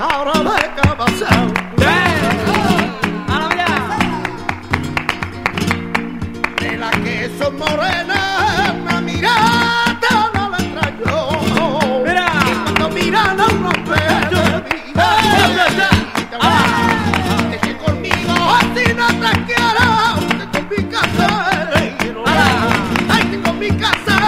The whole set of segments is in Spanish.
ahora de qué ha pasado. De la que son morenas, una mirada no la traigo. Mira. Y cuando miran a unos bebés, deje conmigo así no te quiero. Te con mi casero. Ay, te con mi casero.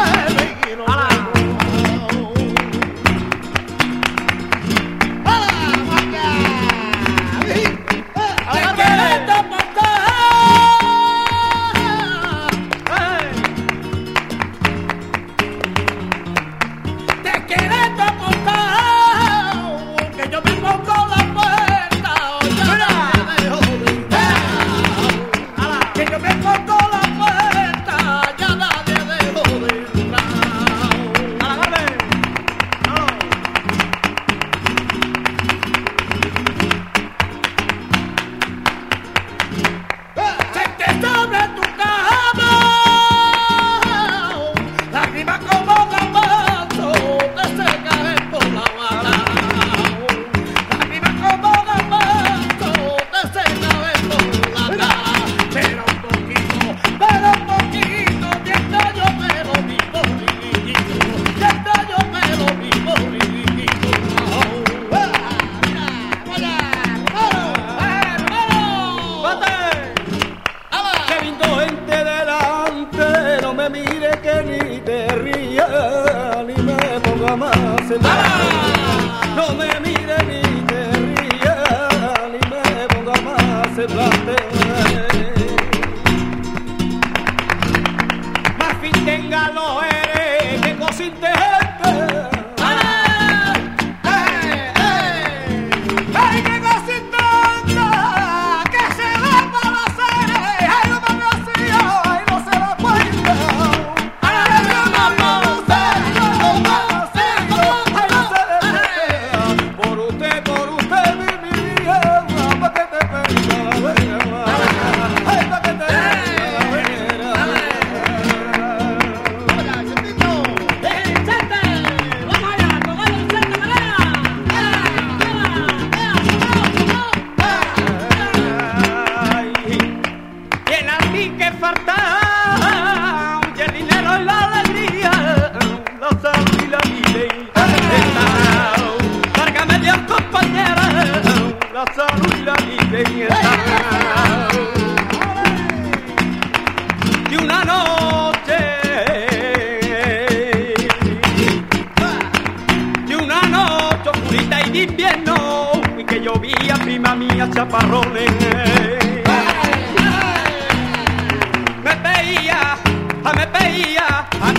No me mire ni te rías, ni me ponga más semblante. Más fin tenga los eres que cosinte gente. ¡Ay, que cosinte anda! ¡Que se va para las eres! ¡Ay, no me vacío! ¡Ay, no se la cuenta! Y una noche oscurita y de invierno, y que llovía prima mía chaparrones, me veía,